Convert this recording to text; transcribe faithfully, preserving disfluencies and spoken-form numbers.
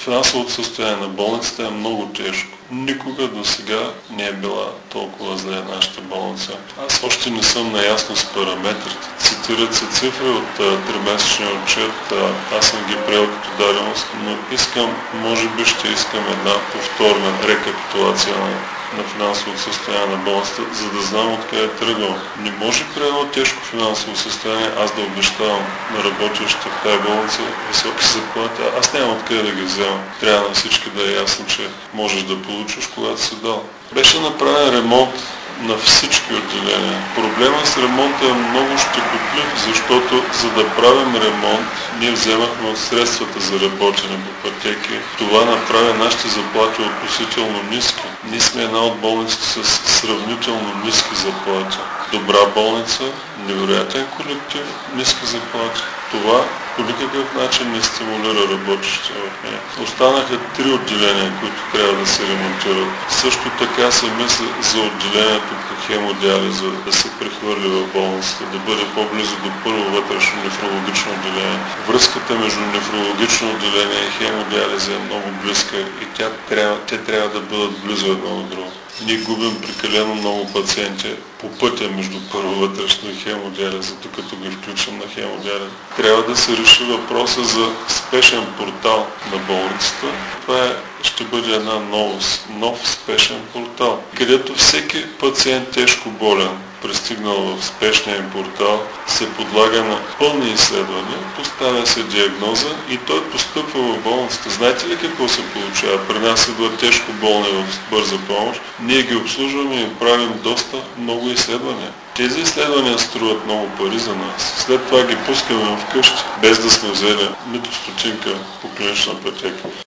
Финансовото състояние на болницата е много тежко. Никога до сега не е била толкова зле нашата болница. Аз още не съм наясно с параметрите. Цитират се цифри от тримесечния отчет, аз съм ги приел като даденост, но искам, може би ще искам една повторна рекапитулация на на финансовото състояние на болницата, за да знам откъде е тръгвал. Не може при едно тежко финансово състояние аз да обещавам на работещите в тази болница високи заплати. Аз нямам откъде да ги взема. Трябва на всички да е ясно, че можеш да получиш, когато си дал. Беше направен ремонт на всички отделения. Проблема с ремонта е много щекотлив, защото за да правим ремонт, ние вземахме от средствата за работене по пътеки. Това направи нашите заплати относително ниски. Ние сме една от болниците с сравнително ниски заплати. Добра болница, невероятен колектив, ниски заплати. Това по никакъв начин не стимулира работещите в нея. Останаха три отделения, които трябва да се ремонтират. Също така се мисли за отделението по хемодиализа, да се прехвърли в болницата, да бъде по-близо до първо вътрешно нефрологично отделение. Връзката между нефрологично отделение и хемодиализа е много близка и тя трябва, те трябва да бъдат близо едно от друго. Ние губим прекалено много пациенти по пътя между първо вътрешно и хемодиализа, докато ги включим на хемодиализа. Трябва да се реши въпроса за спешен портал на болницата. Това е, ще бъде една новост, нов спешен портал, където всеки пациент тежко болен, пристигнал в спешния им портал, се подлага на пълни изследвания, поставя се диагноза и той постъпва в болницата. Знаете ли какво се получава? При нас идват тежко болни в бърза помощ. Ние ги обслужваме и правим доста много изследвания. Тези изследвания струват много пари за нас. След това ги пускаме вкъщи, без да сме взели нито стотинка по клинична пътека.